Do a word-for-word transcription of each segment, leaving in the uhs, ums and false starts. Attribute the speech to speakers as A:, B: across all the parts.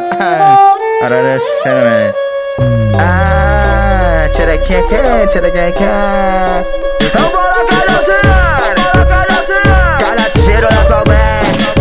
A: Agora é Ah, tcherequinha quente, tcherequinha quente. Eu vou lá, calhazinha, calhazinha. Calhaceiro atualmente.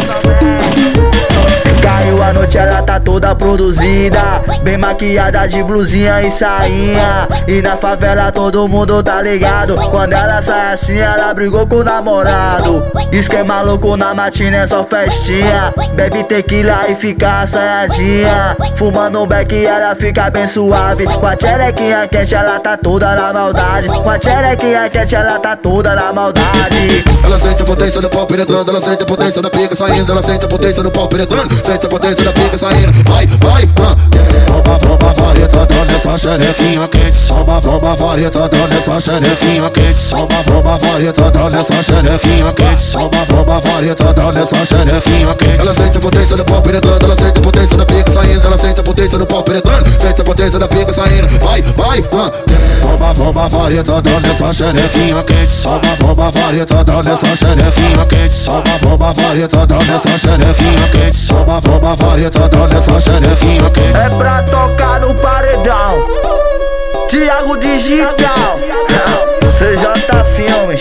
A: Caiu a noite, ela tá toda produzida, bem maquiada de blusinha e sainha. E na favela todo mundo tá ligado, quando ela sai assim ela brigou com o namorado. Esquema louco na matina é só festinha, bebe tequila e fica assanhadinha. Fumando um beck ela fica bem suave, com a tcherequinha quente ela tá toda na maldade. Com a tcherequinha quente ela tá toda na maldade.
B: Ela sente a potência do pau penetrando, ela sente a potência da pica saindo, ela sente a potência do pau penetrando, sente a potência da pica saindo. Vai, vai, ah.
C: Rouba, rouba, vareta, dando essa xerequinha quente. Rouba, rouba, vareta, dando essa xerequinha quente. Rouba, rouba, vareta, dando essa xerequinha quente. Rouba, rouba, vareta, dando essa xerequinha quente.
B: Ela sente a potência do pau penetrando, ela sente a potência da pica saindo, ela sente a potência do pau penetrando, sente a potência da pica saindo. Vai, vai, ah.
C: Rouba, rouba, vareta, dando essa xerequinha quente. Rouba, rouba, vareta, dando essa xerequinha quente. Rouba, rouba, vareta, dando essa xerequinha quente. Rouba, rouba, vareta, dando essa xerequinha quente.
A: É pra tocar no paredão, Thiago Digital, C J Filmes.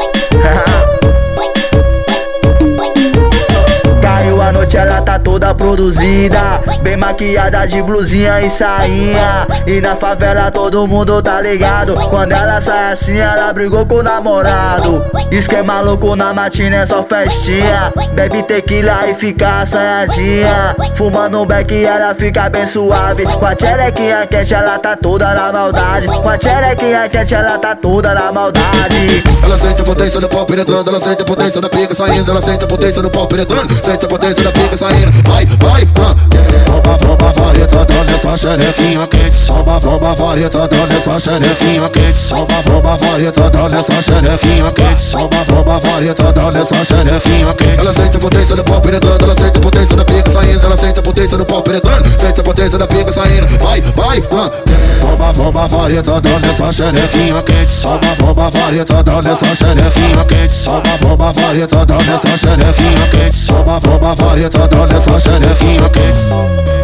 A: Caiu a noite, ela tá toda produzida, bem maquiada de blusinha e sainha. E na favela todo mundo tá ligado, quando ela sai assim ela brigou com o namorado. Esquema louco na matina é só festinha, bebe tequila e fica assanhadinha. Fumando um beck ela fica bem suave, com a tcherequinha quente ela tá toda na maldade. Com a tcherequinha quente ela tá toda na maldade.
B: Ela sente a potência do pau penetrando, ela sente a potência da pica saindo, ela sente a potência do pau penetrando, sente a potência da pica saindo. Vai, vai, ah.
C: Rouba, rouba, vareta, dando essa xerequinha quente. Rouba, rouba, vareta, dando essa xerequinha quente. Rouba, rouba, vareta, dando essa xerequinha quente. Rouba, rouba, vareta, dando essa xerequinha quente.
B: Ela sente a potência do pau penetrando, ela sente a potência da pica saindo, ela sente a potência do pau penetrando, sente a potência da pica saindo. Vai, vai, ah.
C: Rouba, rouba, vareta, dando essa xerequinha quente. Rouba, rouba, vareta, dando essa xerequinha quente. Rouba, rouba, vareta, dando essa xerequinha quente. Rouba, rouba, vareta, dando essa xerequinha quente.